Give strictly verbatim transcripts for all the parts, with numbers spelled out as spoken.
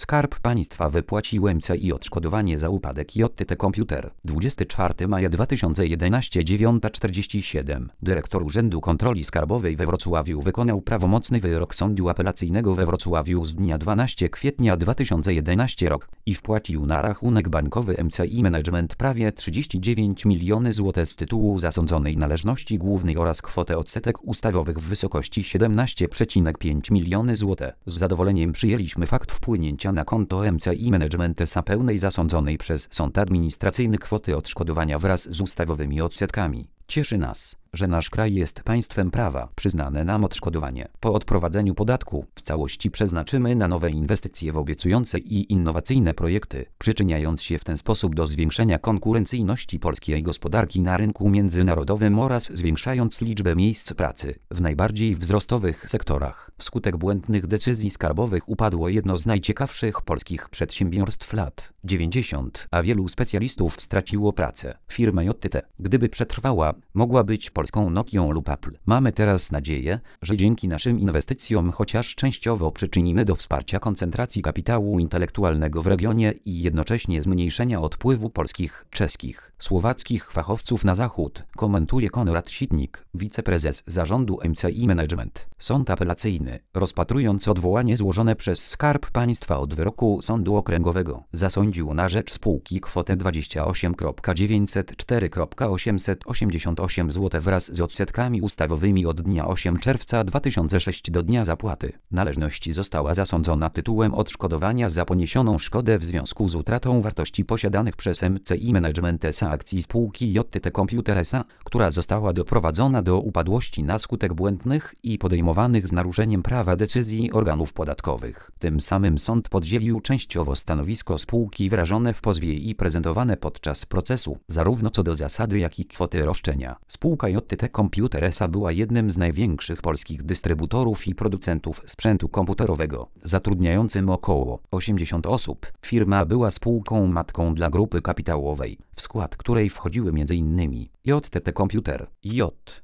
Skarb Państwa wypłacił M C I odszkodowanie za upadek J T T Computer. dwudziestego czwartego maja dwa tysiące jedenastego, dziewiąta czterdzieści siedem. Dyrektor Urzędu Kontroli Skarbowej we Wrocławiu wykonał prawomocny wyrok Sądu Apelacyjnego we Wrocławiu z dnia dwunastego kwietnia dwa tysiące jedenastego roku i wpłacił na rachunek bankowy M C I Management prawie trzydzieści dziewięć milionów złotych z tytułu zasądzonej należności głównej oraz kwotę odsetek ustawowych w wysokości siedemnaście przecinek pięć milionów złotych. Z zadowoleniem przyjęliśmy fakt wpłynięcia na konto M C I Management S A pełnej zasądzonej przez sąd administracyjny kwoty odszkodowania wraz z ustawowymi odsetkami. Cieszy nas, że nasz kraj jest państwem prawa. Przyznane nam odszkodowanie po odprowadzeniu podatku w całości przeznaczymy na nowe inwestycje w obiecujące i innowacyjne projekty, przyczyniając się w ten sposób do zwiększenia konkurencyjności polskiej gospodarki na rynku międzynarodowym oraz zwiększając liczbę miejsc pracy w najbardziej wzrostowych sektorach. Wskutek błędnych decyzji skarbowych upadło jedno z najciekawszych polskich przedsiębiorstw lat dziewięćdziesiątych, a wielu specjalistów straciło pracę. Firma J T T, gdyby przetrwała, mogła być polską Nokią lub Apple. Mamy teraz nadzieję, że dzięki naszym inwestycjom chociaż częściowo przyczynimy do wsparcia koncentracji kapitału intelektualnego w regionie i jednocześnie zmniejszenia odpływu polskich, czeskich, słowackich fachowców na zachód, komentuje Konrad Sitnik, wiceprezes zarządu M C I Management. Sąd apelacyjny, rozpatrując odwołanie złożone przez Skarb Państwa od wyroku Sądu Okręgowego, zasądził na rzecz spółki kwotę dwadzieścia osiem tysięcy dziewięćset cztery tysiące osiemset osiemdziesiąt osiem złotych wraz z odsetkami ustawowymi od dnia ósmego czerwca dwa tysiące szóstego do dnia zapłaty. Należność została zasądzona tytułem odszkodowania za poniesioną szkodę w związku z utratą wartości posiadanych przez M C I Management S A akcji spółki J T T Computer S A, która została doprowadzona do upadłości na skutek błędnych i podejmowanych z naruszeniem prawa decyzji organów podatkowych. Tym samym sąd podzielił częściowo stanowisko spółki wyrażone w pozwie i prezentowane podczas procesu, zarówno co do zasady, jak i kwoty roszczenia. Spółka J T T Computer S A była jednym z największych polskich dystrybutorów i producentów sprzętu komputerowego, zatrudniającym około osiemdziesiąt osób. Firma była spółką matką dla grupy kapitałowej, w skład której wchodziły m.in. J T T Computer, J.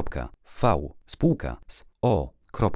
V, spółka z O.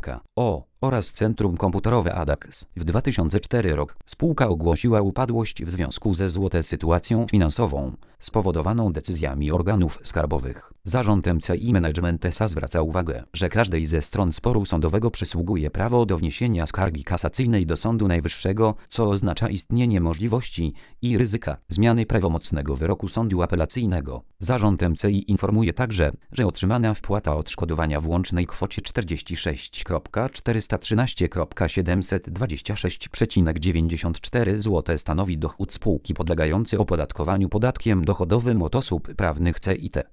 O oraz Centrum Komputerowe Adax. W dwa tysiące czwartym roku spółka ogłosiła upadłość w związku ze złotą sytuacją finansową spowodowaną decyzjami organów skarbowych. Zarząd M C I Management S A zwraca uwagę, że każdej ze stron sporu sądowego przysługuje prawo do wniesienia skargi kasacyjnej do Sądu Najwyższego, co oznacza istnienie możliwości i ryzyka zmiany prawomocnego wyroku sądu apelacyjnego. Zarząd M C I informuje także, że otrzymana wpłata odszkodowania w łącznej kwocie czterdzieści sześć tysięcy czterysta trzynaście tysięcy siedemset dwadzieścia sześć przecinek dziewięćdziesiąt cztery złotych stanowi dochód spółki podlegający opodatkowaniu podatkiem dochodowym od osób prawnych C I T.